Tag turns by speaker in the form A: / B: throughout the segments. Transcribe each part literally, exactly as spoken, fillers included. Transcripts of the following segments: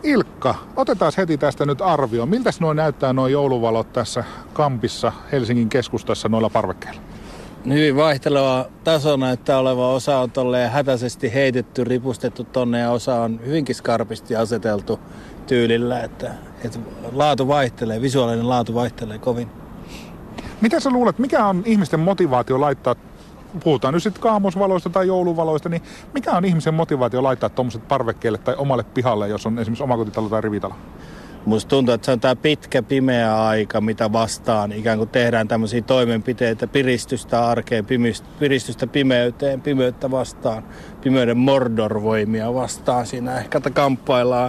A: Ilkka, otetaan heti tästä nyt arvio. Miltäs nuo näyttää nuo jouluvalot tässä Kampissa Helsingin keskustassa noilla parvekkeilla?
B: Hyvin vaihteleva taso näyttää olevan. Osa on tolleen hätäisesti heitetty, ripustettu tonne ja osa on hyvinkin skarpisti aseteltu tyylillä. Että, että laatu vaihtelee, visuaalinen laatu vaihtelee kovin.
A: Mitä sä luulet, mikä on ihmisten motivaatio laittaa, puhutaan nyt sitten kaamosvaloista tai jouluvaloista, niin mikä on ihmisen motivaatio laittaa tuommoiset parvekkeelle tai omalle pihalle, jos on esimerkiksi omakotitalo tai rivitalo?
B: Musta tuntuu, että se on tämä pitkä pimeä aika, mitä vastaan ikään kuin tehdään tämmöisiä toimenpiteitä, piristystä arkeen, piristystä pimeyteen, pimeyttä vastaan, pimeyden mordorvoimia vastaan. Siinä ehkä kamppaillaan.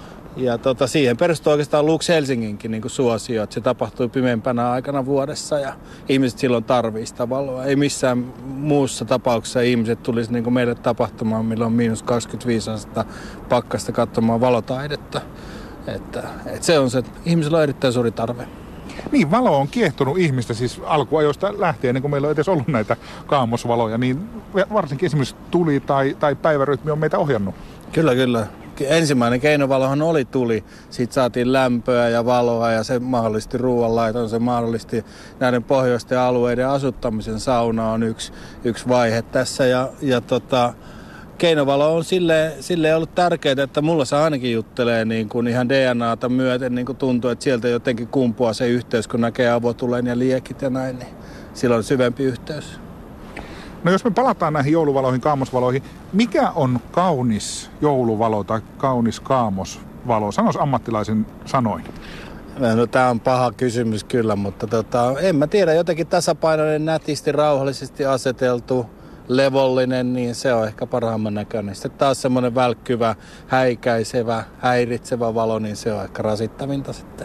B: Ja tota, siihen perustuu oikeastaan Lux Helsinginkin niin kuin suosio, että se tapahtui pimeämpänä aikana vuodessa ja ihmiset silloin tarvii sitä valoa. Ei missään muussa tapauksessa ihmiset tulisi niin kuin meille tapahtumaan, milloin on miinus kaksikymmentäviisi astetta pakkasta katsomaan valotaidetta. Että, että se on se, että ihmisillä on erittäin suuri tarve.
A: Niin, valo on kiehtonut ihmistä siis alkuajoista lähtien, ennen kuin meillä on edes ollut näitä kaamosvaloja, niin varsinkin esimerkiksi tuli tai, tai päivärytmi on meitä ohjannut.
B: Kyllä, kyllä. Ensimmäinen keinovalohan oli tuli. Siitä saatiin lämpöä ja valoa ja se mahdollisti ruoanlaiton, se mahdollisti näiden pohjoisten alueiden asuttamisen. Sauna on yksi, yksi vaihe tässä ja, ja tota, keinovalo on silleen, silleen ollut tärkeää, että mulla se ainakin juttelee niin kuin ihan D N A:ta myöten, niin kuin tuntuu, että sieltä jotenkin kumpuaa se yhteys, kun näkee avotulen ja liekit ja näin, niin silloin on syvempi yhteys.
A: No jos me palataan näihin jouluvaloihin, kaamosvaloihin, mikä on kaunis jouluvalo tai kaunis kaamosvalo? Sanois ammattilaisen sanoin.
B: No tämä on paha kysymys kyllä, mutta tota, en mä tiedä, jotenkin tasapainoinen, nätisti, rauhallisesti aseteltu, levollinen, niin se on ehkä parhaamman näköinen. Sitten taas semmoinen välkkyvä, häikäisevä, häiritsevä valo, niin se on ehkä rasittavinta sitten.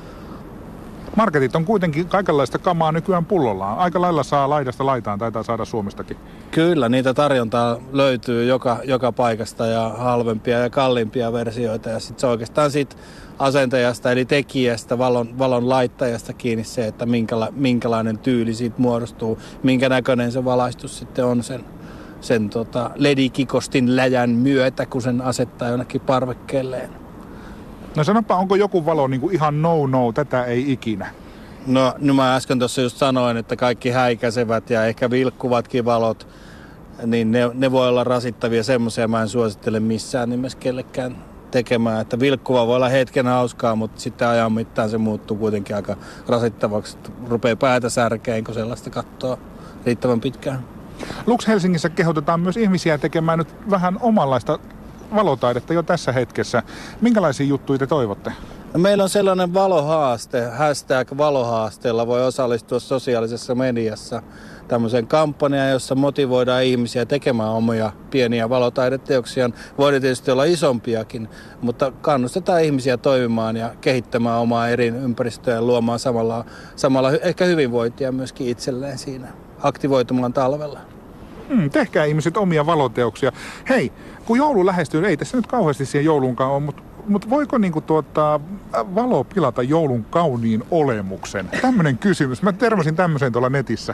A: Marketit on kuitenkin kaikenlaista kamaa nykyään pullollaan. Aika lailla saa laidasta laitaan, taitaa saada Suomestakin.
B: Kyllä, niitä tarjontaa löytyy joka, joka paikasta ja halvempia ja kalliimpia versioita. Ja sitten se oikeastaan siitä asentajasta eli tekijästä, valon, valon laittajasta kiinni se, että minkäla, minkälainen tyyli siitä muodostuu, minkä näköinen se valaistus sitten on sen, sen tota ledikikostin läjän myötä, kun sen asettaa jonnekin parvekkeelleen.
A: No sanoppa, onko joku valo niin kuin ihan no-no, tätä ei ikinä?
B: No, no mä äsken tuossa just sanoin, että kaikki häikäisevät ja ehkä vilkkuvatkin valot, niin ne, ne voi olla rasittavia. Semmoisia mä en suosittele missään nimessä kellekään tekemään. Että vilkkuva voi olla hetken hauskaa, mutta sitten ajan mittaan se muuttuu kuitenkin aika rasittavaksi. Rupeaa päätä särkeen, kun sellaista katsoo riittävän pitkään.
A: Lux Helsingissä kehotetaan myös ihmisiä tekemään nyt vähän omanlaista valotaidetta jo tässä hetkessä. Minkälaisia juttuja te toivotte?
B: Meillä on sellainen valohaaste, hashtag valohaasteella voi osallistua sosiaalisessa mediassa tämmöiseen kampanjaan, jossa motivoidaan ihmisiä tekemään omia pieniä valotaideteoksia. Voidaan tietysti olla isompiakin, mutta kannustetaan ihmisiä toimimaan ja kehittämään omaa eri ympäristöä ja luomaan samalla, samalla ehkä hyvinvointia myöskin itselleen siinä, aktivoitumaan talvella.
A: Hmm, tehkää ihmiset omia valoteoksia. Hei, kun joulu lähestyy, ei tässä nyt kauheasti siihen jouluunkaan ole, mutta mut voiko niinku tuota, valo pilata joulun kauniin olemuksen? Tämmöinen kysymys. Mä tervasin tämmöiseen tuolla netissä.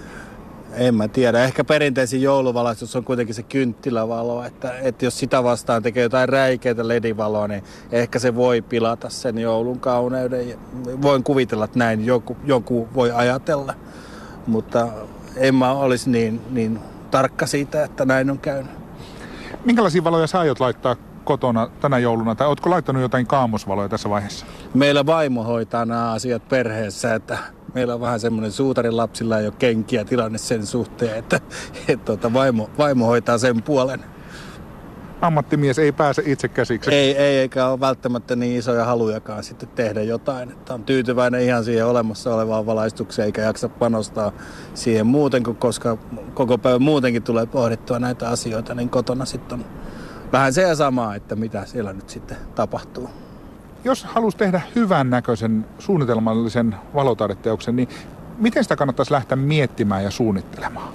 B: En mä tiedä. Ehkä perinteisin jouluvalaistus on kuitenkin se kynttilävalo, että, että jos sitä vastaan tekee jotain räikeitä ledivaloa, niin ehkä se voi pilata sen joulun kauneuden. Voin kuvitella, että näin joku, joku voi ajatella, mutta en mä olisi niin, niin tarkka siitä, että näin on käynyt.
A: Minkälaisia valoja sä aiot laittaa kotona tänä jouluna, tai ootko laittanut jotain kaamosvaloja tässä vaiheessa?
B: Meillä vaimo hoitaa nämä asiat perheessä, että meillä on vähän semmoinen suutarin lapsilla ei ole kenkiä tilanne sen suhteen, että, että, että vaimo, vaimo hoitaa sen puolen.
A: Ammattimies ei pääse itse käsiksi.
B: Ei, ei, eikä ole välttämättä niin isoja halujakaan sitten tehdä jotain. Että on tyytyväinen ihan siihen olemassa olevaan valaistukseen, eikä jaksa panostaa siihen muuten, koska koko päivä muutenkin tulee pohdittua näitä asioita, niin kotona sitten on vähän se ja samaa, että mitä siellä nyt sitten tapahtuu.
A: Jos haluaisi tehdä hyvän näköisen suunnitelmallisen valotaideteoksen, niin miten sitä kannattaisi lähteä miettimään ja suunnittelemaan?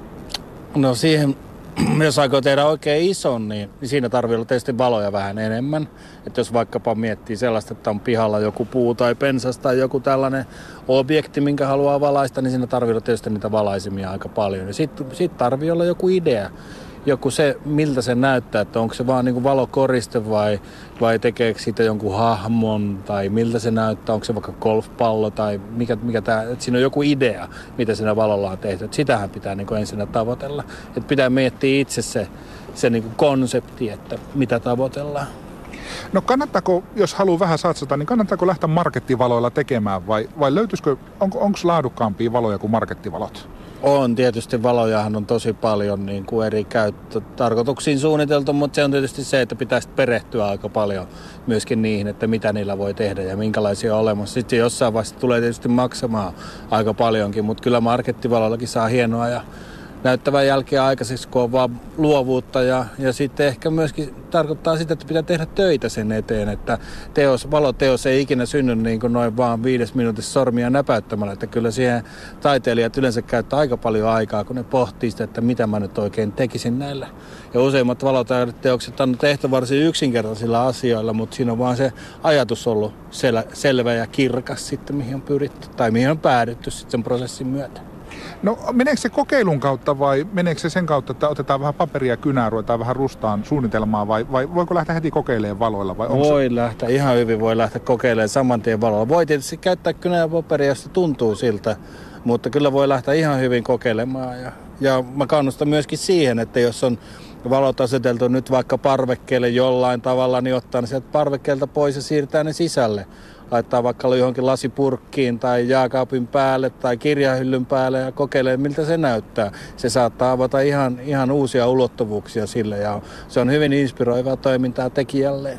B: No siihen, jos aikoo tehdä oikein ison, niin siinä tarvii olla tietysti valoja vähän enemmän. Että jos vaikkapa miettii sellaista, että on pihalla joku puu tai pensas tai joku tällainen objekti, minkä haluaa valaista, niin siinä tarvii olla tietysti niitä valaisimia aika paljon. Ja sitten sit tarvii olla joku idea. joku se, miltä se näyttää, että onko se vaan niin kuin valokoriste vai, vai tekeekö siitä jonkun hahmon tai miltä se näyttää, onko se vaikka golfpallo tai mikä, mikä tämä, että siinä on joku idea, mitä siinä valolla on tehty. Että sitähän pitää niin kuin ensin tavoitella. Että pitää miettiä itse se, se niin kuin konsepti, että mitä tavoitellaan.
A: No kannattaako, jos haluaa vähän satsata, niin kannattaako lähteä markettivaloilla tekemään vai, vai löytyisikö, onko onko laadukkaampia valoja kuin markettivalot?
B: On tietysti, valojahan on tosi paljon niin kuin eri käyttötarkoituksiin suunniteltu, mutta se on tietysti se, että pitäisi perehtyä aika paljon myöskin niihin, että mitä niillä voi tehdä ja minkälaisia on olemassa. Sitten jossain vaiheessa tulee tietysti maksamaan aika paljonkin, mutta kyllä markettivaloillakin saa hienoa ja näyttävän jälkeä aikaiseksi, kun on vaan luovuutta ja, ja sitten ehkä myöskin tarkoittaa sitä, että pitää tehdä töitä sen eteen, että teos, valoteos ei ikinä synny niin kuin noin vaan viides minuutissa sormia näpäyttämällä, että kyllä siihen taiteilijat yleensä käyttää aika paljon aikaa, kun ne pohtii sitä, että mitä mä nyt oikein tekisin näillä. Ja useimmat valotaideteokset on tehty varsin yksinkertaisilla asioilla, mutta siinä on vaan se ajatus ollut sel- selvä ja kirkas sitten, mihin on pyritty tai mihin on päädytty sitten sen prosessin myötä.
A: No meneekö se kokeilun kautta vai meneekö se sen kautta, että otetaan vähän paperia kynää, ruvetaan vähän rustaan suunnitelmaa vai, vai voiko lähteä heti kokeilemaan valoilla? Vai
B: voi
A: se...
B: lähteä, ihan hyvin voi lähteä kokeilemaan saman tien valoilla. Voi tietysti käyttää kynää ja paperia, jos se tuntuu siltä, mutta kyllä voi lähteä ihan hyvin kokeilemaan. Ja, ja mä kannustan myöskin siihen, että jos on valot aseteltu nyt vaikka parvekkeelle jollain tavalla, niin ottaa ne sieltä parvekkeelta pois ja siirtää ne sisälle. Laittaa vaikka johonkin lasipurkkiin tai jääkaapin päälle tai kirjahyllyn päälle ja kokeilee, miltä se näyttää. Se saattaa avata ihan, ihan uusia ulottuvuuksia sille ja se on hyvin inspiroivaa toimintaa tekijälleen.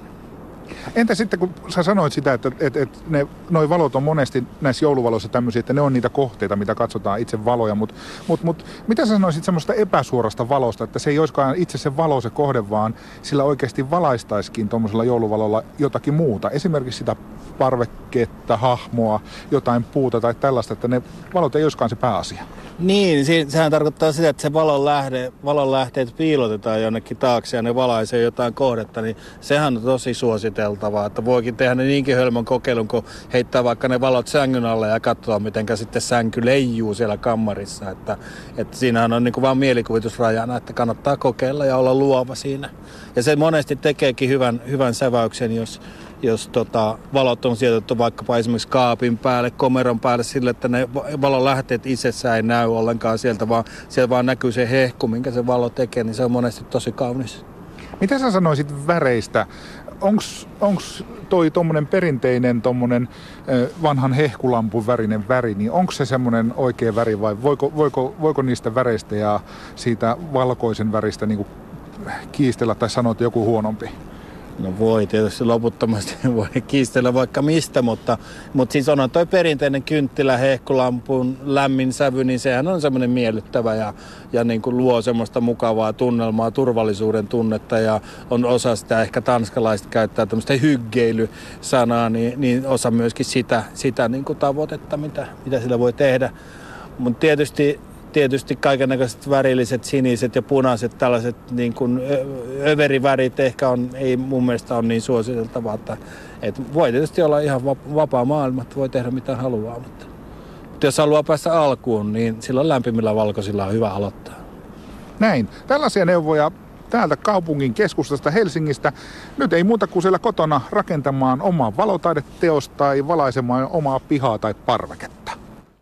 A: Entä sitten, kun sä sanoit sitä, että, että, että ne, noi valot on monesti näissä jouluvaloissa tämmöisiä, että ne on niitä kohteita, mitä katsotaan itse valoja, mutta mut, mut, mitä sä sanoisit semmoista epäsuorasta valosta, että se ei olisikaan itse se valo se kohde, vaan sillä oikeasti valaistaisikin tuommoisella jouluvalolla jotakin muuta, esimerkiksi sitä parveketta, hahmoa, jotain puuta tai tällaista, että ne valot ei olisikaan se pääasia.
B: Niin, sehän tarkoittaa sitä, että se valon, lähde, valon lähteet piilotetaan jonnekin taakse ja ne valaisee jotain kohdetta, niin sehän on tosi suositeltavaa, että voikin tehdä ne niinkin hölmön kokeilun, kun heittää vaikka ne valot sängyn alle ja katsoa, miten sitten sänky leijuu siellä kammarissa, että, että siinähän on niin kuin vaan mielikuvitusrajana, että kannattaa kokeilla ja olla luova siinä. Ja se monesti tekeekin hyvän, hyvän säväyksen, jos jos tota, valot on sijoitettu vaikkapa esimerkiksi kaapin päälle, komeron päälle sille, että ne valon lähteet itsessään ei näy ollenkaan sieltä, vaan siellä vaan näkyy se hehku, minkä se valo tekee, niin se on monesti tosi kaunis.
A: Mitä sä sanoisit väreistä? Onks, onks toi tommonen perinteinen tommonen vanhan hehkulampun värinen väri, niin onko se semmoinen oikea väri vai voiko, voiko, voiko niistä väreistä ja siitä valkoisen väristä niinku kiistellä tai sanoa, että joku huonompi?
B: No voi tietysti loputtomasti voi kiistellä vaikka mistä, mutta, mutta siis onhan toi perinteinen kynttilä, hehkulampun lämmin sävy, niin sehän on semmoinen miellyttävä ja, ja niin kuin luo semmoista mukavaa tunnelmaa, turvallisuuden tunnetta ja on osa sitä, ehkä tanskalaiset käyttää tämmöistä hyggeilysanaa, niin, niin osa myöskin sitä, sitä niin kuin tavoitetta, mitä, mitä sillä voi tehdä. Mutta tietysti Tietysti kaikennäköiset värilliset, siniset ja punaiset, tällaiset niin kuin överivärit ehkä on, ei mun mielestä ole niin suositeltavaa, että, että voi tietysti olla ihan vapaa maailma, että voi tehdä mitä haluaa, mutta, mutta jos haluaa päästä alkuun, niin silloin lämpimillä valkoisilla on hyvä aloittaa.
A: Näin. Tällaisia neuvoja täältä kaupungin keskustasta Helsingistä. Nyt ei muuta kuin siellä kotona rakentamaan omaa valotaideteosta tai valaisemaan omaa pihaa tai parveketta.